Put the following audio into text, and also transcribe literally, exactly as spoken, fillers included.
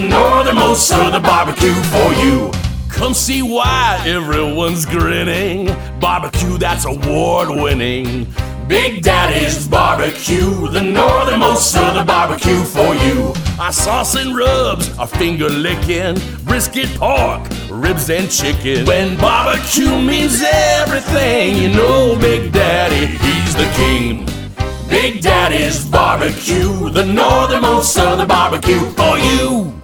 northernmost southern barbecue for you. Come see why everyone's grinning. Barbecue that's award-winning. Big Daddy's Barbecue, the northernmost southern barbecue for you. Our sauce and rubs, our finger licking, brisket, pork, ribs and chicken. When barbecue means everything, you know Big Daddy, he's the king. Big Daddy's Barbecue, the northernmost southern barbecue for you.